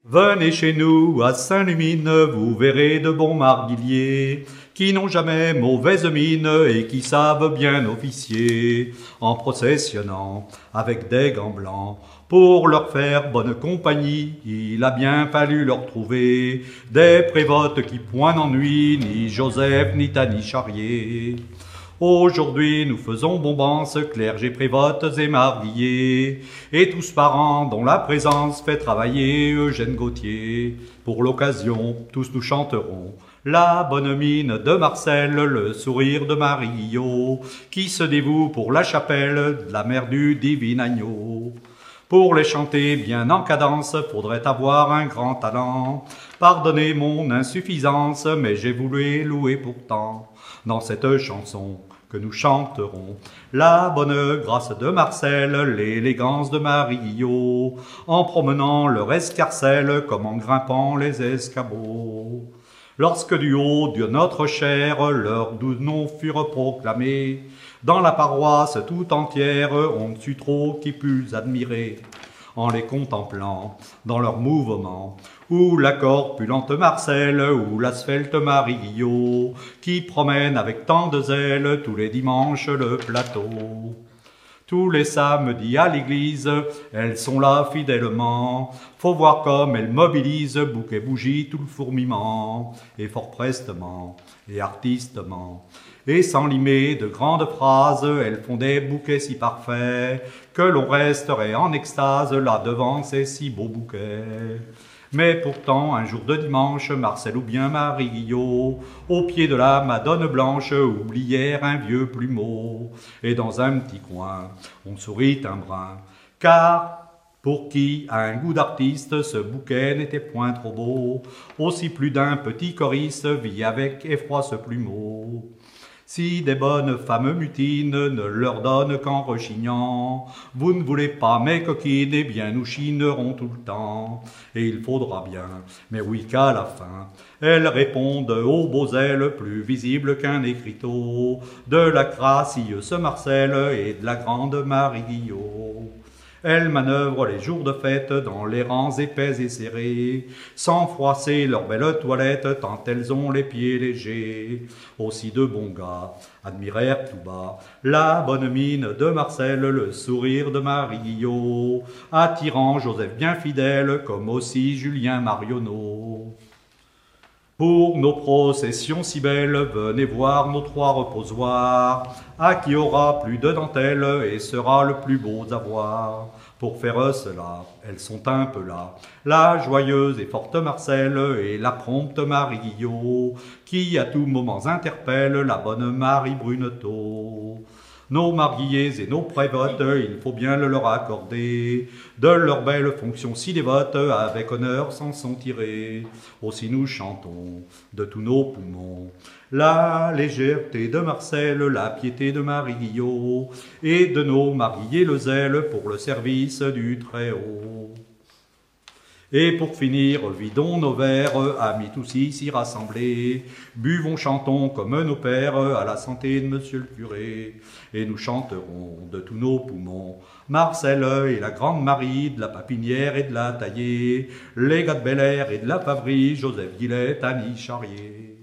Venez chez nous à Saint-Lumine, vous verrez de bons marguilliers, qui n'ont jamais mauvaise mine et qui savent bien officier, en processionnant avec des gants blancs. Pour leur faire bonne compagnie, il a bien fallu leur trouver des prévotes qui point n'ennuient, ni Joseph, ni Tani Charrier. Aujourd'hui, nous faisons bombance, clergés, prévotes et marguilliers, et tous parents dont la présence fait travailler Eugène Gautier. Pour l'occasion, tous nous chanterons la bonne mine de Marcel, le sourire de Marie Guillot, qui se dévoue pour la chapelle de la mère du divin agneau. Pour les chanter bien en cadence, faudrait avoir un grand talent. Pardonnez mon insuffisance, mais j'ai voulu louer pourtant, dans cette chanson que nous chanterons, la bonne grâce de Marcel, l'élégance de Marie Guillot, en promenant leur escarcelle comme en grimpant les escabeaux. Lorsque du haut de notre chair leurs doux noms furent proclamés, dans la paroisse tout entière on ne sut trop qui pût admirer, en les contemplant dans leurs mouvements, ou la corpulente Marcel, ou la svelte Marie Guillot, qui promène avec tant de zèle tous les dimanches le plateau. Tous les samedis à l'église, elles sont là fidèlement. Faut voir comme elles mobilisent, bouquet bougie, tout le fourmillement, et fort prestement, et artistement. Et sans limer de grandes phrases, elles font des bouquets si parfaits, que l'on resterait en extase là devant ces si beaux bouquets. Mais pourtant, un jour de dimanche, Marcel ou bien Marie Guillot, au pied de la Madone blanche, oublièrent un vieux plumeau. Et dans un petit coin, on sourit un brin, car pour qui a un goût d'artiste, ce bouquet n'était point trop beau. Aussi plus d'un petit choriste vit avec effroi ce plumeau. Si des bonnes femmes mutines ne leur donnent qu'en rechignant, vous ne voulez pas mes coquines, eh bien nous chinerons tout le temps. Et il faudra bien, mais oui qu'à la fin, elles répondent aux beaux ailes plus visibles qu'un écriteau, de la gracieuse Marcel et de la grande Marie Guillot. Elles manœuvrent les jours de fête dans les rangs épais et serrés, sans froisser leurs belles toilettes tant elles ont les pieds légers. Aussi de bons gars admirèrent tout bas la bonne mine de Marcel, le sourire de Marie Guillot, attirant Joseph bien fidèle comme aussi Julien Marionneau. Pour nos processions si belles, venez voir nos trois reposoirs, à qui aura plus de dentelle et sera le plus beau à voir. Pour faire cela, elles sont un peu là, la joyeuse et forte Marcel et la prompte Marie Guillot, qui à tout moment interpelle la bonne Marie Bruneteau. Nos marguilliers et nos prévotes, il faut bien le leur accorder, de leurs belles fonctions si dévotes, avec honneur s'en sont tirés. Aussi nous chantons de tous nos poumons la légèreté de Marcel, la piété de Marie Guillot, et de nos marguilliers le zèle pour le service du Très-Haut. Et pour finir, vidons nos verres, amis tous ici rassemblés, buvons, chantons comme nos pères à la santé de monsieur le curé, et nous chanterons de tous nos poumons Marcel et la grande Marie, de la Papinière et de la Taillée, les gars de Bel Air et de la Favrie, Joseph Guillet, Tani Charrier.